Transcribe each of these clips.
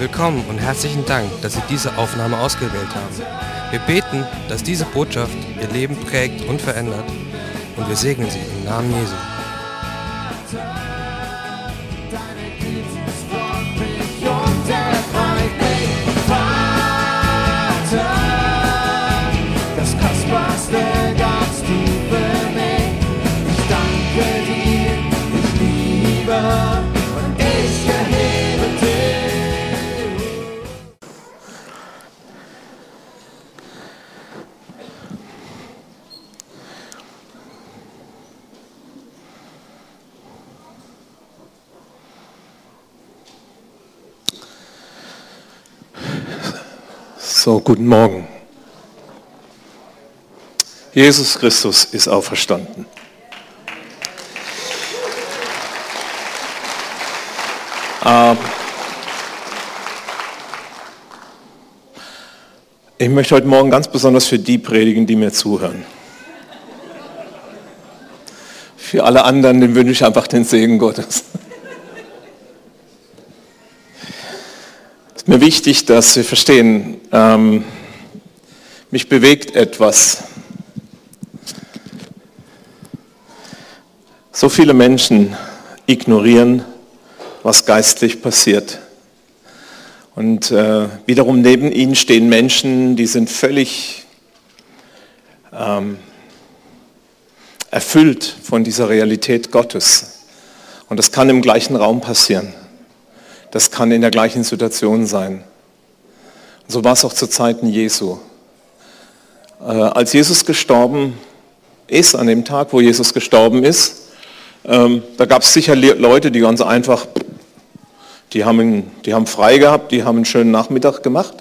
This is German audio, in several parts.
Willkommen und herzlichen Dank, dass Sie diese Aufnahme ausgewählt haben. Wir beten, dass diese Botschaft Ihr Leben prägt und verändert, und wir segnen Sie im Namen Jesu. Das Kostbarste ganz tief für mich. Ich danke dir, ich liebe und ich erhebe dich. So, guten Morgen. Jesus Christus ist auferstanden. Ich möchte heute Morgen ganz besonders für die predigen, die mir zuhören. Für alle anderen, denen wünsche ich einfach den Segen Gottes. Es ist mir wichtig, dass wir verstehen, mich bewegt etwas. So viele Menschen ignorieren, was geistlich passiert. Und wiederum neben ihnen stehen Menschen, die sind völlig erfüllt von dieser Realität Gottes. Und das kann im gleichen Raum passieren. Das kann in der gleichen Situation sein. Und so war es auch zu Zeiten Jesu. Als Jesus gestorben ist, an dem Tag, wo Jesus gestorben ist, da gab es sicher Leute, die ganz einfach, die haben frei gehabt, die haben einen schönen Nachmittag gemacht.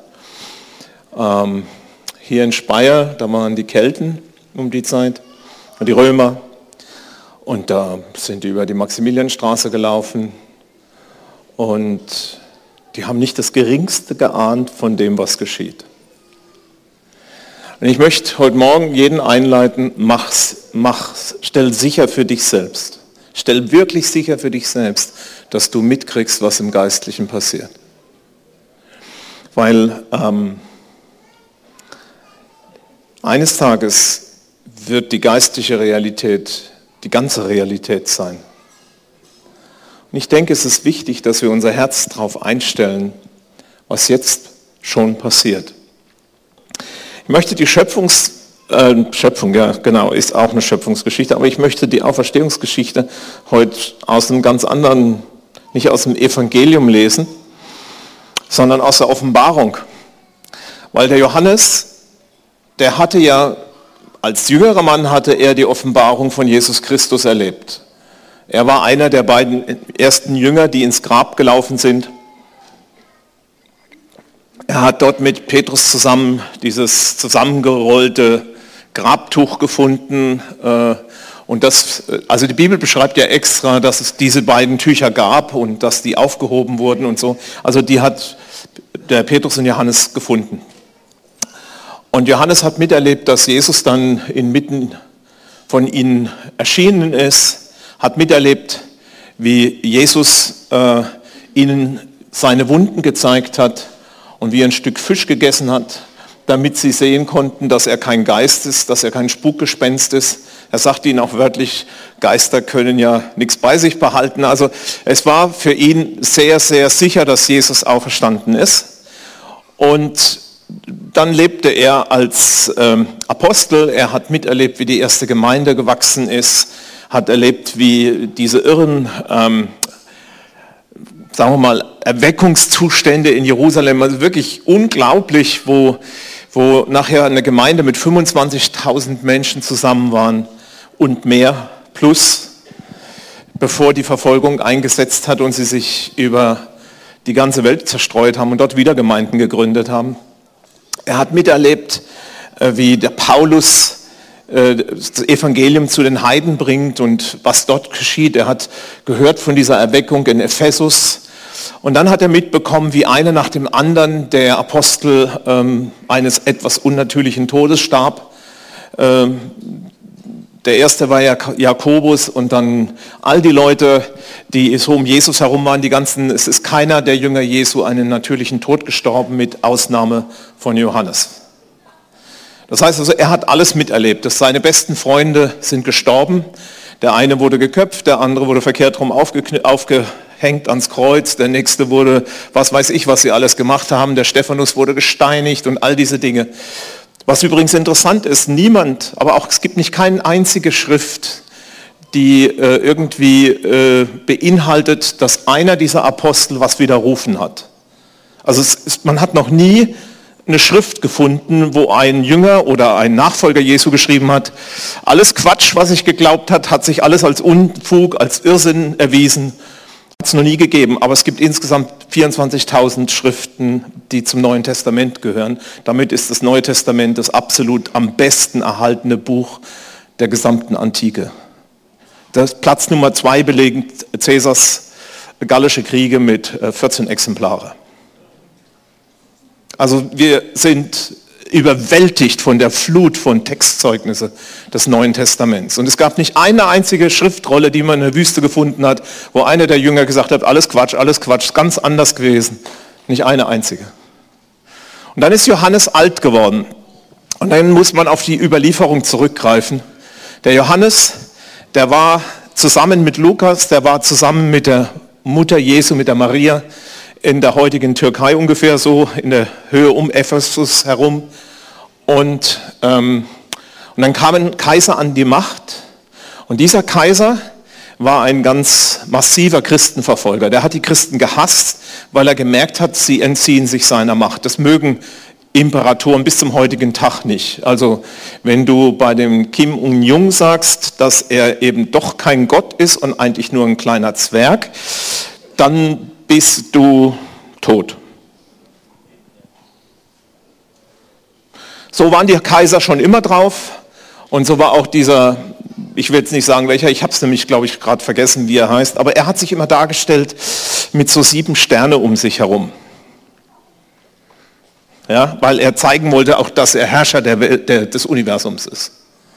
Hier in Speyer, da waren die Kelten um die Zeit, die Römer. Und da sind die über die Maximilianstraße gelaufen. Und die haben nicht das Geringste geahnt von dem, was geschieht. Und ich möchte heute Morgen jeden einleiten, stell sicher für dich selbst. Stell wirklich sicher für dich selbst, dass du mitkriegst, was im Geistlichen passiert. Weil eines Tages wird die geistliche Realität die ganze Realität sein. Und ich denke, es ist wichtig, dass wir unser Herz darauf einstellen, was jetzt schon passiert. Ich möchte die Schöpfung, ja genau, ist auch eine Schöpfungsgeschichte, aber ich möchte die Auferstehungsgeschichte heute aus einem ganz anderen, nicht aus dem Evangelium lesen, sondern aus der Offenbarung. Weil der Johannes, der hatte ja, als jüngerer Mann hatte er die Offenbarung von Jesus Christus erlebt. Er war einer der beiden ersten Jünger, die ins Grab gelaufen sind. Er hat dort mit Petrus zusammen dieses zusammengerollte Grabtuch gefunden. Und also die Bibel beschreibt ja extra, dass es diese beiden Tücher gab und dass die aufgehoben wurden und so. Also die hat der Petrus und Johannes gefunden. Und Johannes hat miterlebt, dass Jesus dann inmitten von ihnen erschienen ist, hat miterlebt, wie Jesus ihnen seine Wunden gezeigt hat und wie er ein Stück Fisch gegessen hat, damit sie sehen konnten, dass er kein Geist ist, dass er kein Spukgespenst ist. Er sagte ihnen auch wörtlich, Geister können ja nichts bei sich behalten. Also es war für ihn sehr, sehr sicher, dass Jesus auferstanden ist. Und dann lebte er als Apostel. Er hat miterlebt, wie die erste Gemeinde gewachsen ist, hat erlebt, wie diese irren, sagen wir mal, Erweckungszustände in Jerusalem, also wirklich unglaublich, wo nachher eine Gemeinde mit 25.000 Menschen zusammen waren und mehr, plus, bevor die Verfolgung eingesetzt hat und sie sich über die ganze Welt zerstreut haben und dort wieder Gemeinden gegründet haben. Er hat miterlebt, wie der Paulus das Evangelium zu den Heiden bringt und was dort geschieht. Er hat gehört von dieser Erweckung in Ephesus. Und dann hat er mitbekommen, wie einer nach dem anderen der Apostel eines etwas unnatürlichen Todes starb. Der erste war ja Jakobus und dann all die Leute, die so um Jesus herum waren, es ist keiner der Jünger Jesu einen natürlichen Tod gestorben, mit Ausnahme von Johannes. Das heißt also, er hat alles miterlebt. Seine besten Freunde sind gestorben. Der eine wurde geköpft, der andere wurde verkehrt rum aufgehängt ans Kreuz, der nächste wurde, was weiß ich, was sie alles gemacht haben, der Stephanus wurde gesteinigt und all diese Dinge. Was übrigens interessant ist, es gibt nicht keine einzige Schrift, die irgendwie beinhaltet, dass einer dieser Apostel was widerrufen hat. Also man hat noch nie eine Schrift gefunden, wo ein Jünger oder ein Nachfolger Jesu geschrieben hat, alles Quatsch, was ich geglaubt hat sich alles als Unfug, als Irrsinn erwiesen. Hat es noch nie gegeben, aber es gibt insgesamt 24.000 Schriften, die zum Neuen Testament gehören. Damit ist das Neue Testament das absolut am besten erhaltene Buch der gesamten Antike. Das Platz Nummer 2 belegt Caesars gallische Kriege mit 14 Exemplare. Also wir sind überwältigt von der Flut von Textzeugnisse des Neuen Testaments. Und es gab nicht eine einzige Schriftrolle, die man in der Wüste gefunden hat, wo einer der Jünger gesagt hat, alles Quatsch, ganz anders gewesen. Nicht eine einzige. Und dann ist Johannes alt geworden. Und dann muss man auf die Überlieferung zurückgreifen. Der Johannes, der war zusammen mit Lukas, der war zusammen mit der Mutter Jesu, mit der Maria, in der heutigen Türkei ungefähr so, in der Höhe um Ephesus herum. Und dann kam ein Kaiser an die Macht. Und dieser Kaiser war ein ganz massiver Christenverfolger. Der hat die Christen gehasst, weil er gemerkt hat, sie entziehen sich seiner Macht. Das mögen Imperatoren bis zum heutigen Tag nicht. Also wenn du bei dem Kim Il-sung sagst, dass er eben doch kein Gott ist und eigentlich nur ein kleiner Zwerg, dann bist du tot. So waren die Kaiser schon immer drauf und so war auch dieser, ich will jetzt nicht sagen welcher, ich habe es nämlich, glaube ich, gerade vergessen, wie er heißt, aber er hat sich immer dargestellt mit so 7 Sterne um sich herum. Ja, weil er zeigen wollte auch, dass er Herrscher des Universums ist.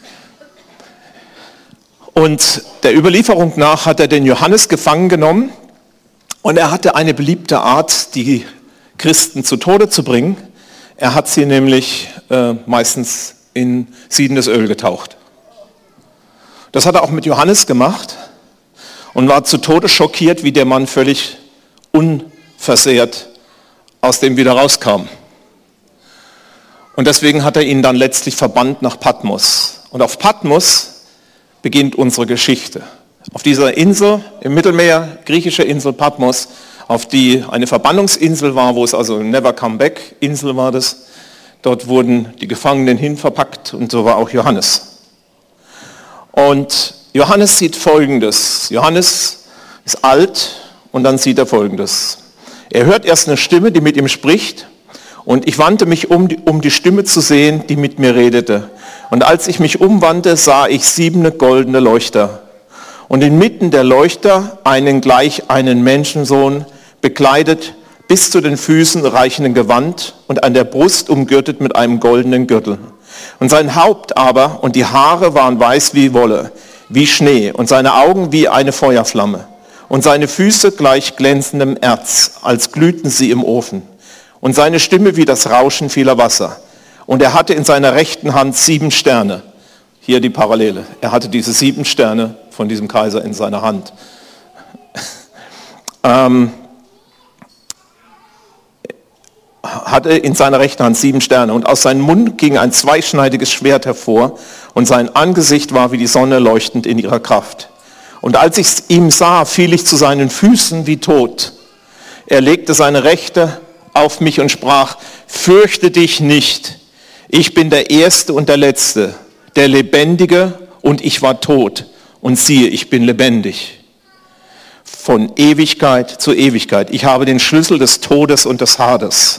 Und der Überlieferung nach hat er den Johannes gefangen genommen. Und er hatte eine beliebte Art, die Christen zu Tode zu bringen. Er hat sie nämlich meistens in siedendes Öl getaucht. Das hat er auch mit Johannes gemacht und war zu Tode schockiert, wie der Mann völlig unversehrt aus dem wieder rauskam. Und deswegen hat er ihn dann letztlich verbannt nach Patmos. Und auf Patmos beginnt unsere Geschichte. Auf dieser Insel im Mittelmeer, griechische Insel Patmos, auf die eine Verbannungsinsel war, wo es also Never Come Back Insel war das. Dort wurden die Gefangenen hinverpackt und so war auch Johannes. Und Johannes sieht Folgendes. Johannes ist alt und dann sieht er Folgendes. Er hört erst eine Stimme, die mit ihm spricht und ich wandte mich um die Stimme zu sehen, die mit mir redete. Und als ich mich umwandte, sah ich 7 goldene Leuchter. Und inmitten der Leuchter einen Menschensohn, bekleidet bis zu den Füßen reichenden Gewand und an der Brust umgürtet mit einem goldenen Gürtel. Und sein Haupt aber und die Haare waren weiß wie Wolle, wie Schnee und seine Augen wie eine Feuerflamme und seine Füße gleich glänzendem Erz, als glühten sie im Ofen und seine Stimme wie das Rauschen vieler Wasser. Und er hatte in seiner rechten Hand 7 Sterne. Hier die Parallele. Er hatte diese 7 Sterne von diesem Kaiser in seiner Hand. Hatte in seiner rechten Hand 7 Sterne. Und aus seinem Mund ging ein zweischneidiges Schwert hervor und sein Angesicht war wie die Sonne leuchtend in ihrer Kraft. Und als ich ihn sah, fiel ich zu seinen Füßen wie tot. Er legte seine Rechte auf mich und sprach, fürchte dich nicht. Ich bin der Erste und der Letzte, der Lebendige und ich war tot. Und siehe, ich bin lebendig. Von Ewigkeit zu Ewigkeit. Ich habe den Schlüssel des Todes und des Hades.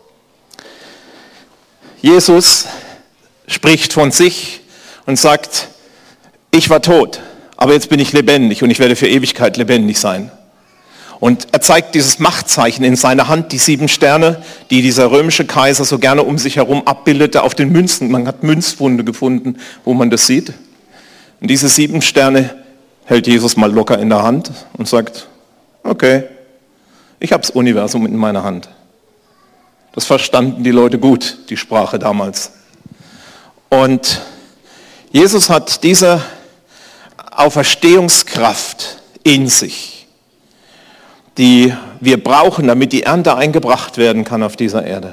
Jesus spricht von sich und sagt, ich war tot, aber jetzt bin ich lebendig und ich werde für Ewigkeit lebendig sein. Und er zeigt dieses Machtzeichen in seiner Hand, die 7 Sterne, die dieser römische Kaiser so gerne um sich herum abbildete auf den Münzen. Man hat Münzfunde gefunden, wo man das sieht. Und diese 7 Sterne hält Jesus mal locker in der Hand und sagt, okay, ich habe das Universum in meiner Hand. Das verstanden die Leute gut, die Sprache damals. Und Jesus hat diese Auferstehungskraft in sich, die wir brauchen, damit die Ernte eingebracht werden kann auf dieser Erde.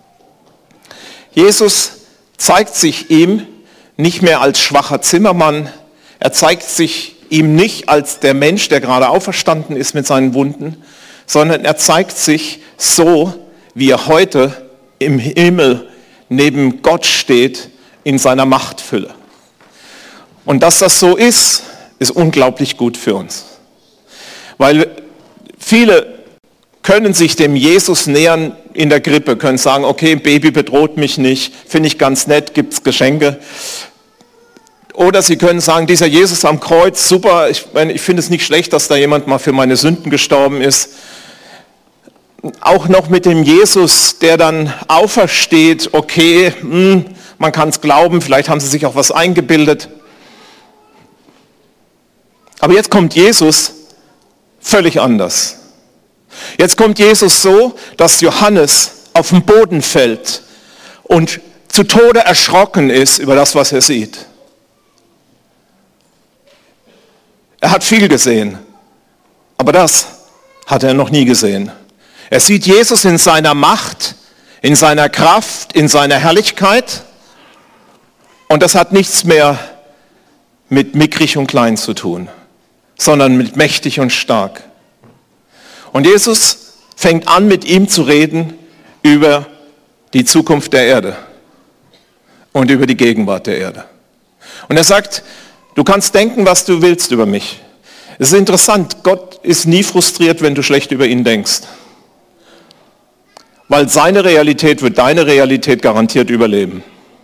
Jesus zeigt sich ihm nicht mehr als schwacher Zimmermann, er zeigt sich ihm nicht als der Mensch, der gerade auferstanden ist mit seinen Wunden, sondern er zeigt sich so, wie er heute im Himmel neben Gott steht, in seiner Machtfülle. Und dass das so ist, ist unglaublich gut für uns. Weil viele können sich dem Jesus nähern in der Krippe, können sagen, okay, Baby bedroht mich nicht, finde ich ganz nett, gibt es Geschenke. Oder sie können sagen, dieser Jesus am Kreuz, super, ich finde es nicht schlecht, dass da jemand mal für meine Sünden gestorben ist. Auch noch mit dem Jesus, der dann aufersteht, okay, man kann es glauben, vielleicht haben sie sich auch was eingebildet. Aber jetzt kommt Jesus völlig anders. Jetzt kommt Jesus so, dass Johannes auf den Boden fällt und zu Tode erschrocken ist über das, was er sieht. Er hat viel gesehen, aber das hat er noch nie gesehen. Er sieht Jesus in seiner Macht, in seiner Kraft, in seiner Herrlichkeit und das hat nichts mehr mit mickrig und klein zu tun, sondern mit mächtig und stark. Und Jesus fängt an, mit ihm zu reden über die Zukunft der Erde und über die Gegenwart der Erde. Und er sagt, du kannst denken, was du willst über mich. Es ist interessant, Gott ist nie frustriert, wenn du schlecht über ihn denkst. Weil seine Realität wird deine Realität garantiert überleben.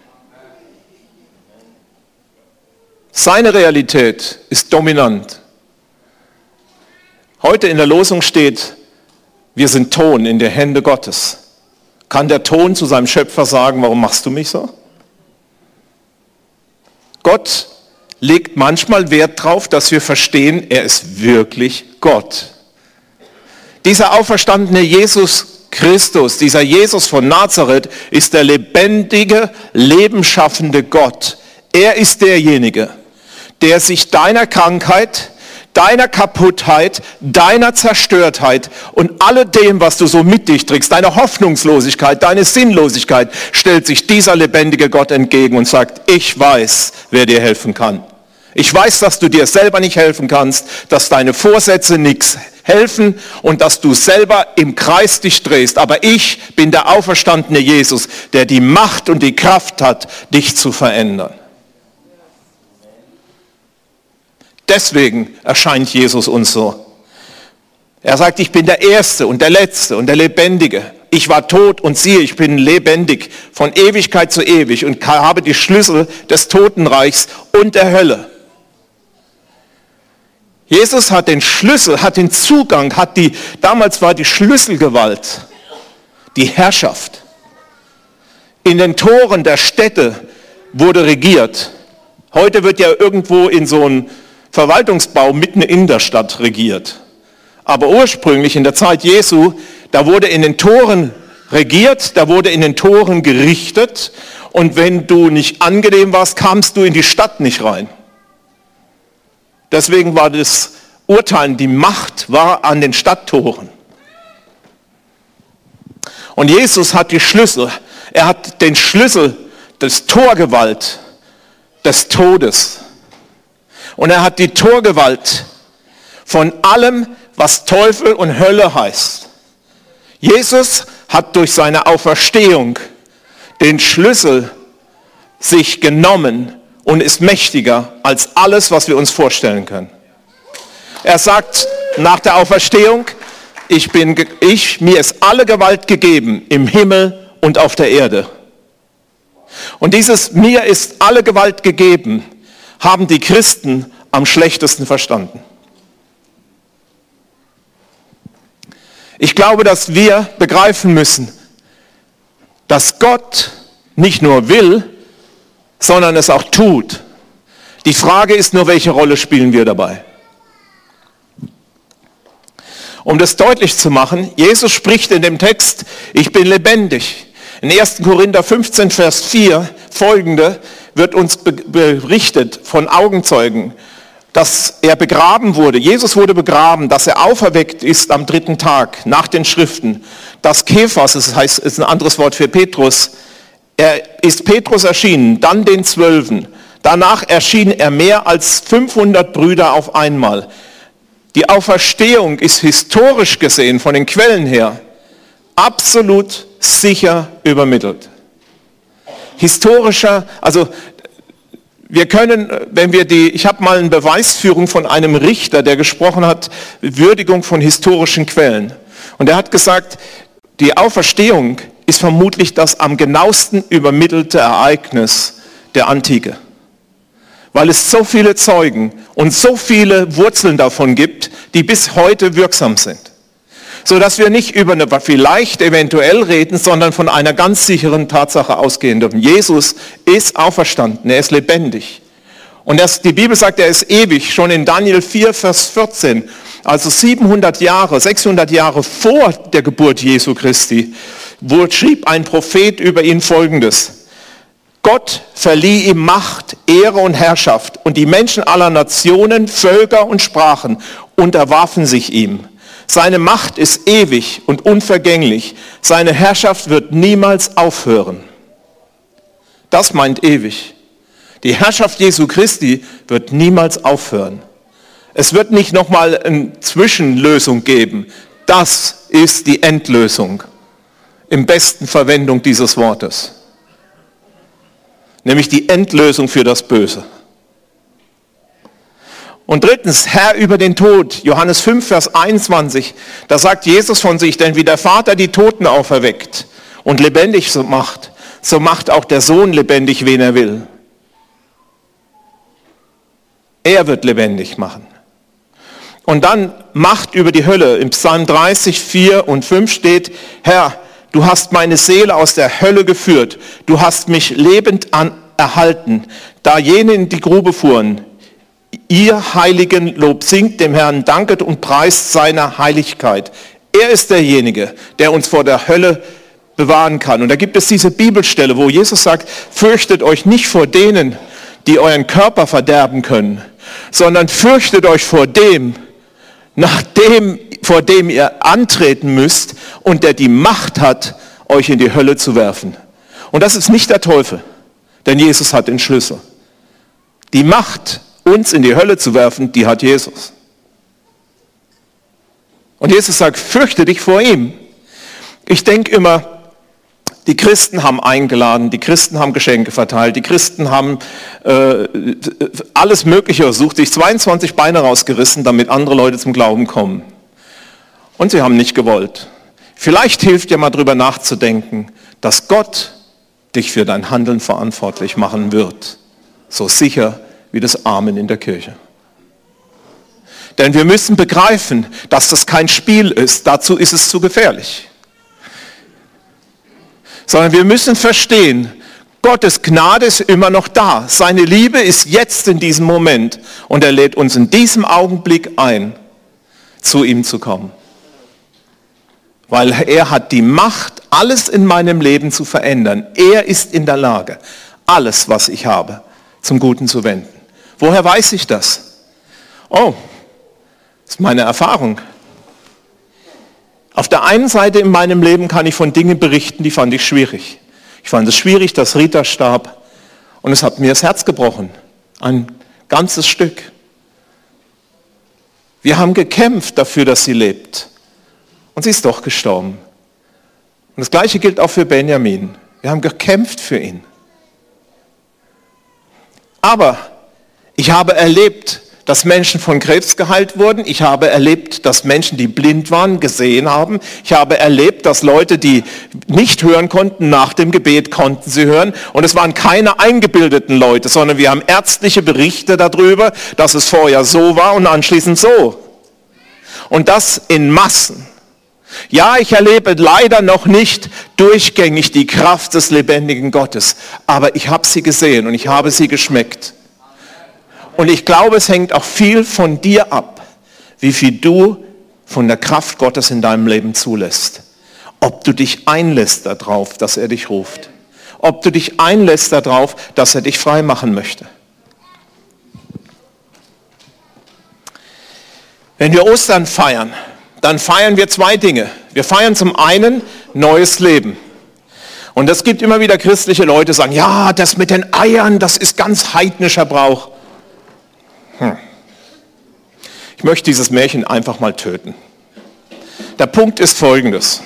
Seine Realität ist dominant. Heute in der Losung steht, wir sind Ton in der Hände Gottes. Kann der Ton zu seinem Schöpfer sagen, warum machst du mich so? Gott legt manchmal Wert darauf, dass wir verstehen, er ist wirklich Gott. Dieser auferstandene Jesus Christus, dieser Jesus von Nazareth, ist der lebendige, lebensschaffende Gott. Er ist derjenige, der sich deiner Krankheit, deiner Kaputtheit, deiner Zerstörtheit und alledem, was du so mit dich trägst, deiner Hoffnungslosigkeit, deine Sinnlosigkeit, stellt sich dieser lebendige Gott entgegen und sagt, ich weiß, wer dir helfen kann. Ich weiß, dass du dir selber nicht helfen kannst, dass deine Vorsätze nichts helfen und dass du selber im Kreis dich drehst. Aber ich bin der auferstandene Jesus, der die Macht und die Kraft hat, dich zu verändern. Deswegen erscheint Jesus uns so. Er sagt, ich bin der Erste und der Letzte und der Lebendige. Ich war tot und siehe, ich bin lebendig von Ewigkeit zu ewig und habe die Schlüssel des Totenreichs und der Hölle. Jesus hat den Schlüssel, hat den Zugang, damals war die Schlüsselgewalt, die Herrschaft. In den Toren der Städte wurde regiert. Heute wird ja irgendwo in so einem Verwaltungsbau mitten in der Stadt regiert. Aber ursprünglich in der Zeit Jesu, da wurde in den Toren regiert, da wurde in den Toren gerichtet und wenn du nicht angenehm warst, kamst du in die Stadt nicht rein. Deswegen war das Urteilen, die Macht war an den Stadttoren. Und Jesus hat die Schlüssel, er hat den Schlüssel des Torgewalt, des Todes. Und er hat die Torgewalt von allem, was Teufel und Hölle heißt. Jesus hat durch seine Auferstehung den Schlüssel sich genommen und ist mächtiger als alles, was wir uns vorstellen können. Er sagt nach der Auferstehung, mir ist alle Gewalt gegeben im Himmel und auf der Erde. Und dieses mir ist alle Gewalt gegeben, haben die Christen am schlechtesten verstanden. Ich glaube, dass wir begreifen müssen, dass Gott nicht nur will, sondern es auch tut. Die Frage ist nur, welche Rolle spielen wir dabei? Um das deutlich zu machen, Jesus spricht in dem Text, ich bin lebendig. In 1. Korinther 15, Vers 4 folgende wird uns berichtet von Augenzeugen, dass er begraben wurde. Jesus wurde begraben, dass er auferweckt ist am 3. Tag nach den Schriften. Dass Kephas, das heißt, ist ein anderes Wort für Petrus, er ist Petrus erschienen, dann den 12. Danach erschien er mehr als 500 Brüder auf einmal. Die Auferstehung ist historisch gesehen von den Quellen her absolut sicher übermittelt. Historischer, also wir können, ich habe mal eine Beweisführung von einem Richter, der gesprochen hat, Würdigung von historischen Quellen. Und er hat gesagt, die Auferstehung ist vermutlich das am genauesten übermittelte Ereignis der Antike. Weil es so viele Zeugen und so viele Wurzeln davon gibt, die bis heute wirksam sind. Sodass wir nicht über eine vielleicht eventuell reden, sondern von einer ganz sicheren Tatsache ausgehen dürfen. Jesus ist auferstanden, er ist lebendig. Und die Bibel sagt, er ist ewig, schon in Daniel 4, Vers 14, also 600 Jahre vor der Geburt Jesu Christi, schrieb ein Prophet über ihn Folgendes. Gott verlieh ihm Macht, Ehre und Herrschaft und die Menschen aller Nationen, Völker und Sprachen unterwarfen sich ihm. Seine Macht ist ewig und unvergänglich. Seine Herrschaft wird niemals aufhören. Das meint ewig. Die Herrschaft Jesu Christi wird niemals aufhören. Es wird nicht nochmal eine Zwischenlösung geben. Das ist die Endlösung. Im besten Verwendung dieses Wortes. Nämlich die Endlösung für das Böse. Und drittens, Herr über den Tod, Johannes 5, Vers 21, da sagt Jesus von sich, denn wie der Vater die Toten auferweckt und lebendig macht, so macht auch der Sohn lebendig, wen er will. Er wird lebendig machen. Und dann Macht über die Hölle. Im Psalm 30, 4 und 5 steht, Herr, du hast meine Seele aus der Hölle geführt. Du hast mich lebend erhalten, da jene in die Grube fuhren. Ihr heiligen Lob singt dem Herrn, danket und preist seiner Heiligkeit. Er ist derjenige, der uns vor der Hölle bewahren kann. Und da gibt es diese Bibelstelle, wo Jesus sagt, fürchtet euch nicht vor denen, die euren Körper verderben können, sondern fürchtet euch vor dem, vor dem ihr antreten müsst und der die Macht hat, euch in die Hölle zu werfen. Und das ist nicht der Teufel, denn Jesus hat den Schlüssel. Die Macht, uns in die Hölle zu werfen, die hat Jesus. Und Jesus sagt, fürchte dich vor ihm. Ich denke immer, die Christen haben eingeladen, die Christen haben Geschenke verteilt, die Christen haben alles Mögliche versucht, sich 22 Beine rausgerissen, damit andere Leute zum Glauben kommen. Und sie haben nicht gewollt. Vielleicht hilft dir mal drüber nachzudenken, dass Gott dich für dein Handeln verantwortlich machen wird. So sicher wie das Amen in der Kirche. Denn wir müssen begreifen, dass das kein Spiel ist. Dazu ist es zu gefährlich. Sondern wir müssen verstehen, Gottes Gnade ist immer noch da. Seine Liebe ist jetzt in diesem Moment. Und er lädt uns in diesem Augenblick ein, zu ihm zu kommen. Weil er hat die Macht, alles in meinem Leben zu verändern. Er ist in der Lage, alles, was ich habe, zum Guten zu wenden. Woher weiß ich das? Oh, das ist meine Erfahrung. Auf der einen Seite in meinem Leben kann ich von Dingen berichten, die fand ich schwierig. Ich fand es schwierig, dass Rita starb und es hat mir das Herz gebrochen. Ein ganzes Stück. Wir haben gekämpft dafür, dass sie lebt. Und sie ist doch gestorben. Und das Gleiche gilt auch für Benjamin. Wir haben gekämpft für ihn. Aber ich habe erlebt, dass Menschen von Krebs geheilt wurden. Ich habe erlebt, dass Menschen, die blind waren, gesehen haben. Ich habe erlebt, dass Leute, die nicht hören konnten, nach dem Gebet konnten sie hören. Und es waren keine eingebildeten Leute, sondern wir haben ärztliche Berichte darüber, dass es vorher so war und anschließend so. Und das in Massen. Ja, ich erlebe leider noch nicht durchgängig die Kraft des lebendigen Gottes, aber ich habe sie gesehen und ich habe sie geschmeckt. Und ich glaube, es hängt auch viel von dir ab, wie viel du von der Kraft Gottes in deinem Leben zulässt. Ob du dich einlässt darauf, dass er dich ruft. Ob du dich einlässt darauf, dass er dich frei machen möchte. Wenn wir Ostern feiern, dann feiern wir zwei Dinge. Wir feiern zum einen neues Leben. Und es gibt immer wieder christliche Leute, die sagen, ja, das mit den Eiern, das ist ganz heidnischer Brauch. Ich möchte dieses Märchen einfach mal töten. Der Punkt ist folgendes.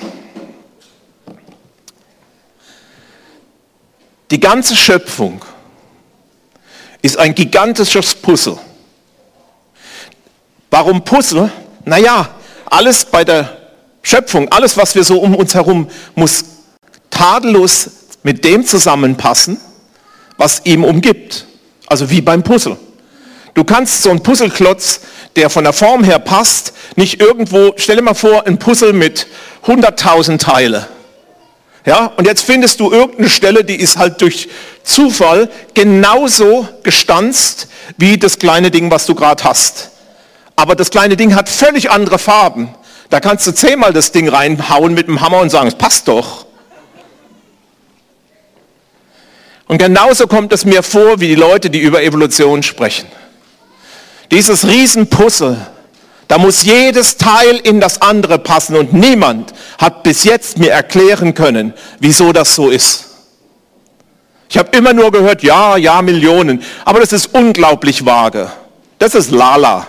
Die ganze Schöpfung ist ein gigantisches Puzzle. Warum Puzzle? Naja, alles bei der Schöpfung, alles, was wir so um uns herum, muss tadellos mit dem zusammenpassen, was ihm umgibt. Also wie beim Puzzle. Du kannst so einen Puzzleklotz, der von der Form her passt, nicht irgendwo, stell dir mal vor, ein Puzzle mit 100.000 Teile. Ja, und jetzt findest du irgendeine Stelle, die ist halt durch Zufall genauso gestanzt wie das kleine Ding, was du gerade hast. Aber das kleine Ding hat völlig andere Farben. Da kannst du 10-mal das Ding reinhauen mit dem Hammer und sagen, es passt doch. Und genauso kommt es mir vor, wie die Leute, die über Evolution sprechen. Dieses Riesenpuzzle, da muss jedes Teil in das andere passen und niemand hat bis jetzt mir erklären können, wieso das so ist. Ich habe immer nur gehört, ja, Millionen, aber das ist unglaublich vage. Das ist Lala.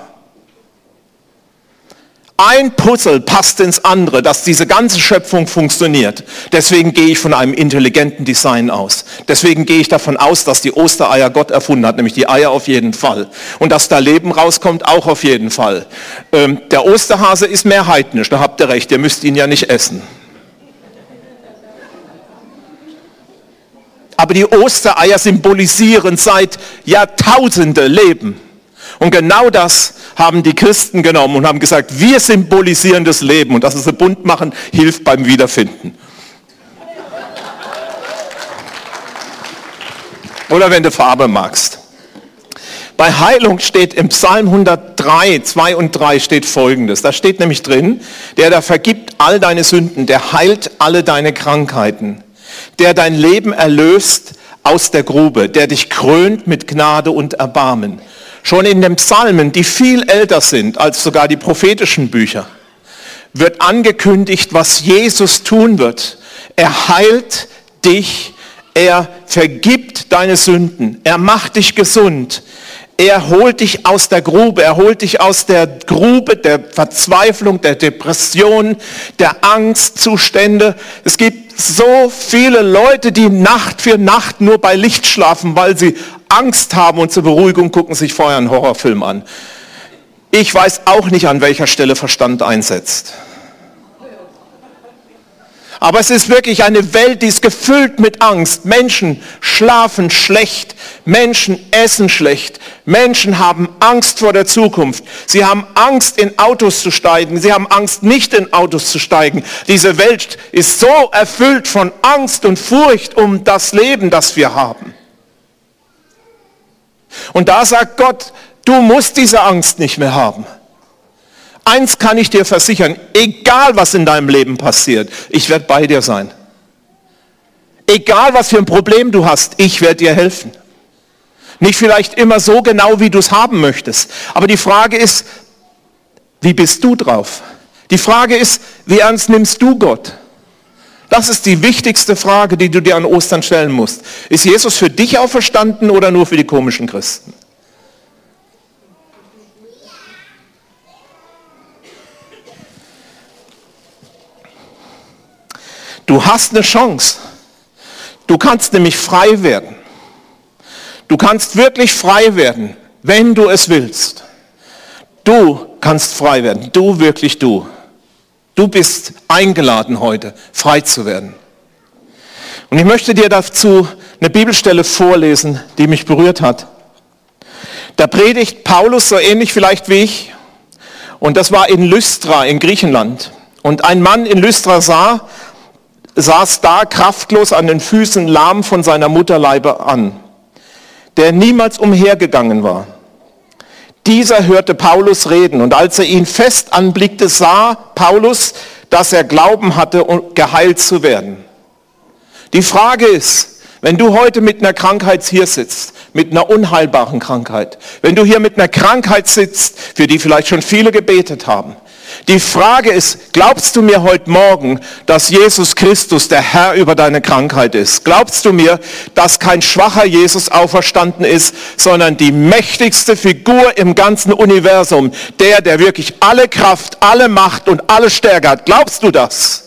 Ein Puzzle passt ins andere, dass diese ganze Schöpfung funktioniert. Deswegen gehe ich von einem intelligenten Design aus. Deswegen gehe ich davon aus, dass die Ostereier Gott erfunden hat, nämlich die Eier auf jeden Fall. Und dass da Leben rauskommt, auch auf jeden Fall. Der Osterhase ist mehr heidnisch, da habt ihr recht, ihr müsst ihn ja nicht essen. Aber die Ostereier symbolisieren seit Jahrtausende Leben. Und genau das haben die Christen genommen und haben gesagt, wir symbolisieren das Leben. Und dass sie bunt machen, hilft beim Wiederfinden. Oder wenn du Farbe magst. Bei Heilung steht im Psalm 103, 2 und 3 steht Folgendes. Da steht nämlich drin, der da vergibt all deine Sünden, der heilt alle deine Krankheiten, der dein Leben erlöst aus der Grube, der dich krönt mit Gnade und Erbarmen. Schon in den Psalmen, die viel älter sind als sogar die prophetischen Bücher, wird angekündigt, was Jesus tun wird. Er heilt dich, er vergibt deine Sünden, er macht dich gesund, er holt dich aus der Grube, er holt dich aus der Grube der Verzweiflung, der Depression, der Angstzustände. Es gibt so viele Leute, die Nacht für Nacht nur bei Licht schlafen, weil sie Angst haben und zur Beruhigung gucken sich vorher einen Horrorfilm an. Ich weiß auch nicht, an welcher Stelle Verstand einsetzt. Aber es ist wirklich eine Welt, die ist gefüllt mit Angst. Menschen schlafen schlecht, Menschen essen schlecht, Menschen haben Angst vor der Zukunft. Sie haben Angst, in Autos zu steigen, sie haben Angst, nicht in Autos zu steigen. Diese Welt ist so erfüllt von Angst und Furcht um das Leben, das wir haben. Und da sagt Gott, du musst diese Angst nicht mehr haben. Eins kann ich dir versichern, egal was in deinem Leben passiert, ich werde bei dir sein. Egal was für ein Problem du hast, ich werde dir helfen. Nicht vielleicht immer so genau, wie du es haben möchtest. Aber die Frage ist, wie bist du drauf? Die Frage ist, wie ernst nimmst du Gott? Das ist die wichtigste Frage, die du dir an Ostern stellen musst. Ist Jesus für dich auferstanden oder nur für die komischen Christen? Du hast eine Chance. Du kannst nämlich frei werden. Du kannst wirklich frei werden, wenn du es willst. Du kannst frei werden. Du, wirklich du. Du bist eingeladen heute, frei zu werden. Und ich möchte dir dazu eine Bibelstelle vorlesen, die mich berührt hat. Da predigt Paulus so ähnlich vielleicht wie ich. Und das war in Lystra in Griechenland. Und ein Mann in Lystra saß da kraftlos an den Füßen, lahm von seiner Mutterleibe an, der niemals umhergegangen war. Dieser hörte Paulus reden und als er ihn fest anblickte, sah Paulus, dass er Glauben hatte, um geheilt zu werden. Die Frage ist, wenn du heute mit einer Krankheit hier sitzt, mit einer unheilbaren Krankheit, wenn du hier mit einer Krankheit sitzt, für die vielleicht schon viele gebetet haben, die Frage ist, glaubst du mir heute Morgen, dass Jesus Christus der Herr über deine Krankheit ist? Glaubst du mir, dass kein schwacher Jesus auferstanden ist, sondern die mächtigste Figur im ganzen Universum, der wirklich alle Kraft, alle Macht und alle Stärke hat? Glaubst du das?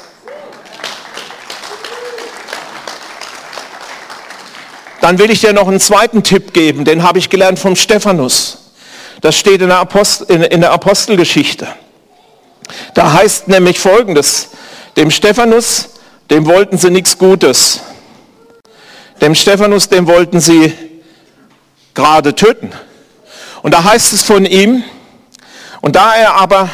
Dann will ich dir noch einen zweiten Tipp geben, den habe ich gelernt vom Stephanus. Das steht in der Apostelgeschichte. Da heißt nämlich Folgendes: Dem Stephanus, dem wollten sie nichts Gutes. Dem Stephanus, dem wollten sie gerade töten. Und da heißt es von ihm, und da er aber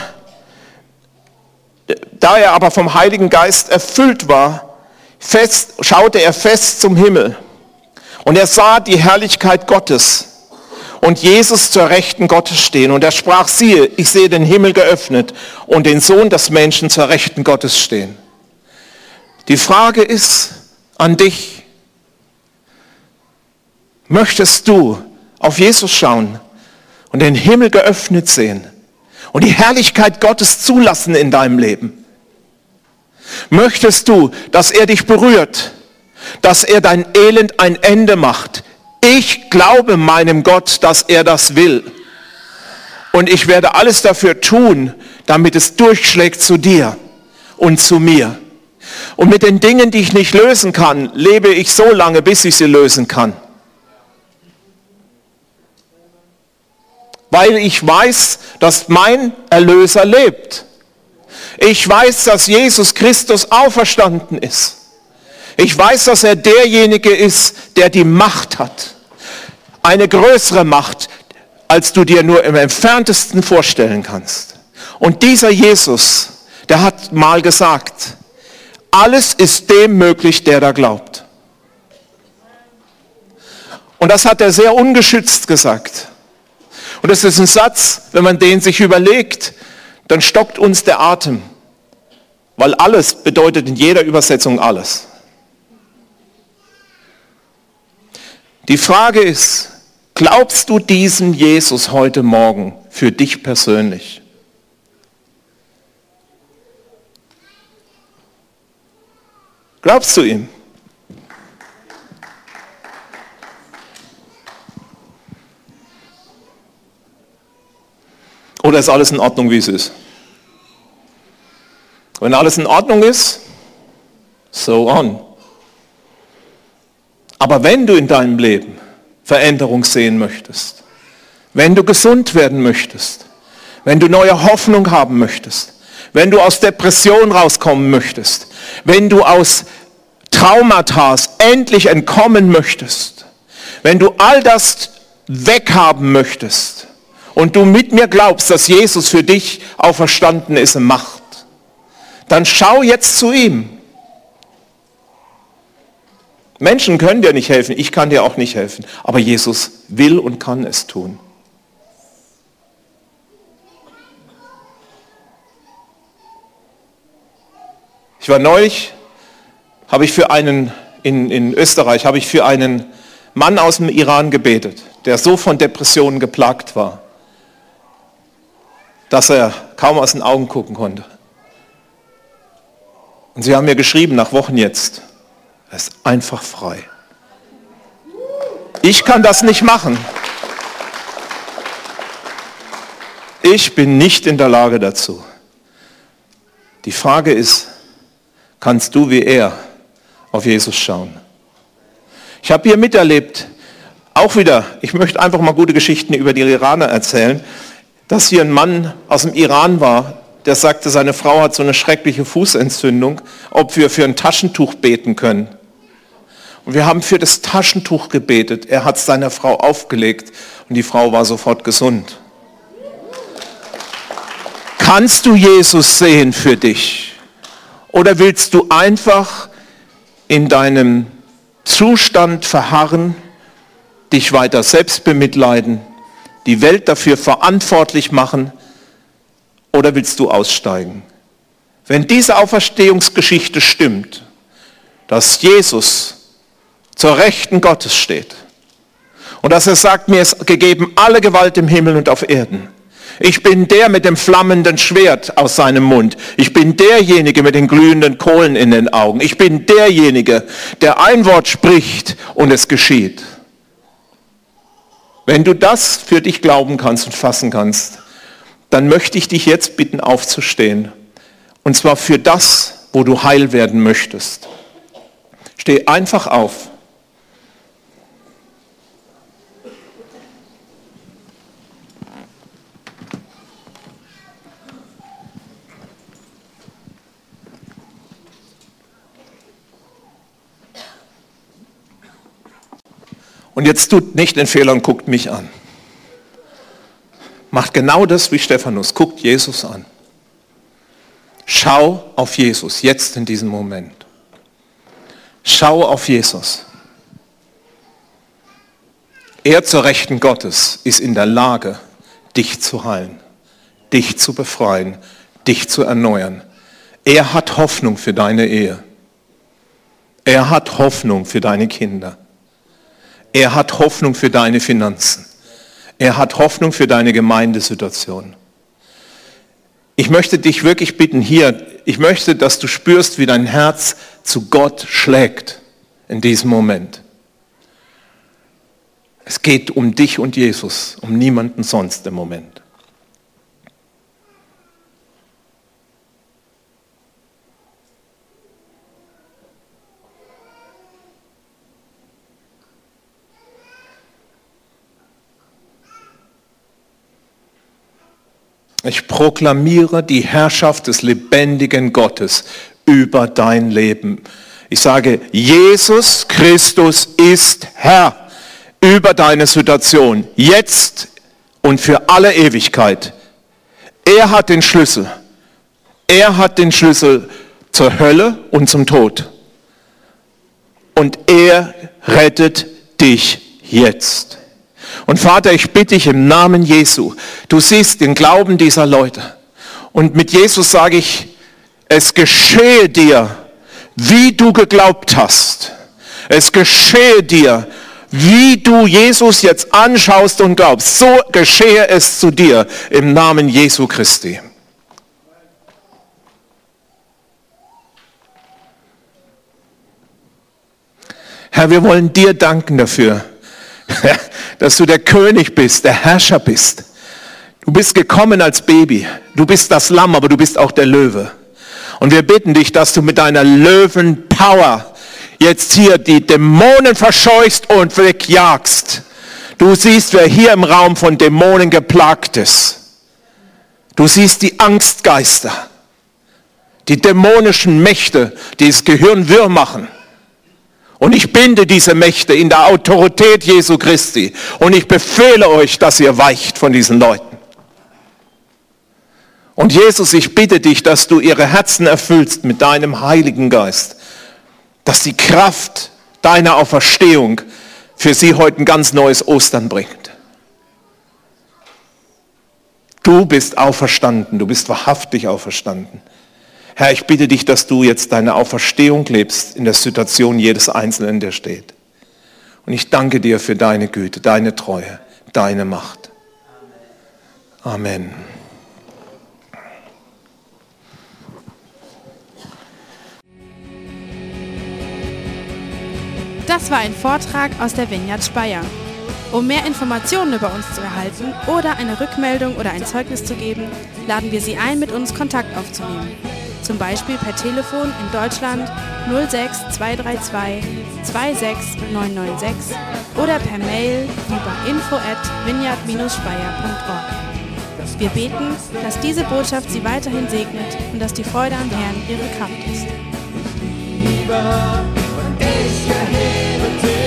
vom Heiligen Geist erfüllt war, schaute er fest zum Himmel. Und er sah die Herrlichkeit Gottes und Jesus zur Rechten Gottes stehen. Und er sprach, siehe, ich sehe den Himmel geöffnet und den Sohn des Menschen zur Rechten Gottes stehen. Die Frage ist an dich: Möchtest du auf Jesus schauen und den Himmel geöffnet sehen und die Herrlichkeit Gottes zulassen in deinem Leben? Möchtest du, dass er dich berührt, dass er dein Elend ein Ende macht? Ich glaube meinem Gott, dass er das will. Und ich werde alles dafür tun, damit es durchschlägt zu dir und zu mir. Und mit den Dingen, die ich nicht lösen kann, lebe ich so lange, bis ich sie lösen kann. Weil ich weiß, dass mein Erlöser lebt. Ich weiß, dass Jesus Christus auferstanden ist. Ich weiß, dass er derjenige ist, der die Macht hat. Eine größere Macht, als du dir nur im Entferntesten vorstellen kannst. Und dieser Jesus, der hat mal gesagt, alles ist dem möglich, der da glaubt. Und das hat er sehr ungeschützt gesagt. Und das ist ein Satz, wenn man den sich überlegt, dann stockt uns der Atem. Weil alles bedeutet in jeder Übersetzung alles. Die Frage ist, glaubst du diesem Jesus heute Morgen für dich persönlich? Glaubst du ihm? Oder ist alles in Ordnung, wie es ist? Wenn alles in Ordnung ist, so on. Aber wenn du in deinem Leben Veränderung sehen möchtest, wenn du gesund werden möchtest, wenn du neue Hoffnung haben möchtest, wenn du aus Depression rauskommen möchtest, wenn du aus Traumata endlich entkommen möchtest, wenn du all das weghaben möchtest und du mit mir glaubst, dass Jesus für dich auferstanden ist und macht, dann schau jetzt zu ihm. Menschen können dir nicht helfen, ich kann dir auch nicht helfen, aber Jesus will und kann es tun. Ich war neulich, in Österreich, habe ich für einen Mann aus dem Iran gebetet, der so von Depressionen geplagt war, dass er kaum aus den Augen gucken konnte. Und sie haben mir geschrieben, nach Wochen jetzt, er ist einfach frei. Ich kann das nicht machen. Ich bin nicht in der Lage dazu. Die Frage ist, kannst du wie er auf Jesus schauen? Ich habe hier miterlebt, auch wieder, ich möchte einfach mal gute Geschichten über die Iraner erzählen, dass hier ein Mann aus dem Iran war, der sagte, seine Frau hat so eine schreckliche Fußentzündung, ob wir für ein Taschentuch beten können. Und wir haben für das Taschentuch gebetet. Er hat es seiner Frau aufgelegt und die Frau war sofort gesund. Kannst du Jesus sehen für dich? Oder willst du einfach in deinem Zustand verharren, dich weiter selbst bemitleiden, die Welt dafür verantwortlich machen oder willst du aussteigen? Wenn diese Auferstehungsgeschichte stimmt, dass Jesus zur Rechten Gottes steht und dass er sagt, mir ist gegeben alle Gewalt im Himmel und auf Erden. Ich bin der mit dem flammenden Schwert aus seinem Mund. Ich bin derjenige mit den glühenden Kohlen in den Augen. Ich bin derjenige, der ein Wort spricht und es geschieht. Wenn du das für dich glauben kannst und fassen kannst, dann möchte ich dich jetzt bitten, aufzustehen. Und zwar für das, wo du heil werden möchtest. Steh einfach auf. Und jetzt tut nicht den Fehler und guckt mich an. Macht genau das wie Stephanus. Guckt Jesus an. Schau auf Jesus, jetzt in diesem Moment. Schau auf Jesus. Er zur Rechten Gottes ist in der Lage, dich zu heilen, dich zu befreien, dich zu erneuern. Er hat Hoffnung für deine Ehe. Er hat Hoffnung für deine Kinder. Er hat Hoffnung für deine Finanzen. Er hat Hoffnung für deine Gemeindesituation. Ich möchte dich wirklich bitten, ich möchte, dass du spürst, wie dein Herz zu Gott schlägt in diesem Moment. Es geht um dich und Jesus, um niemanden sonst im Moment. Ich proklamiere die Herrschaft des lebendigen Gottes über dein Leben. Ich sage, Jesus Christus ist Herr über deine Situation, jetzt und für alle Ewigkeit. Er hat den Schlüssel. Er hat den Schlüssel zur Hölle und zum Tod. Und er rettet dich jetzt. Und Vater, ich bitte dich im Namen Jesu, du siehst den Glauben dieser Leute. Und mit Jesus sage ich, es geschehe dir, wie du geglaubt hast. Es geschehe dir, wie du Jesus jetzt anschaust und glaubst. So geschehe es zu dir im Namen Jesu Christi. Herr, wir wollen dir danken dafür, dass du der König bist, der Herrscher bist. Du bist gekommen als Baby. Du bist das Lamm, aber du bist auch der Löwe. Und wir bitten dich, dass du mit deiner Löwenpower jetzt hier die Dämonen verscheuchst und wegjagst. Du siehst, wer hier im Raum von Dämonen geplagt ist. Du siehst die Angstgeister, die dämonischen Mächte, die das Gehirn wirr machen. Und ich binde diese Mächte in der Autorität Jesu Christi. Und ich befehle euch, dass ihr weicht von diesen Leuten. Und Jesus, ich bitte dich, dass du ihre Herzen erfüllst mit deinem Heiligen Geist. Dass die Kraft deiner Auferstehung für sie heute ein ganz neues Ostern bringt. Du bist auferstanden, du bist wahrhaftig auferstanden. Herr, ich bitte dich, dass du jetzt deine Auferstehung lebst in der Situation jedes Einzelnen, der steht. Und ich danke dir für deine Güte, deine Treue, deine Macht. Amen. Das war ein Vortrag aus der Vineyard Speyer. Um mehr Informationen über uns zu erhalten oder eine Rückmeldung oder ein Zeugnis zu geben, laden wir Sie ein, mit uns Kontakt aufzunehmen. Zum Beispiel per Telefon in Deutschland 06 232 26996 oder per Mail über info@vineyard-speyer.org. Wir beten, dass diese Botschaft Sie weiterhin segnet und dass die Freude am Herrn Ihre Kraft ist. Liebe und ich erhebe dich.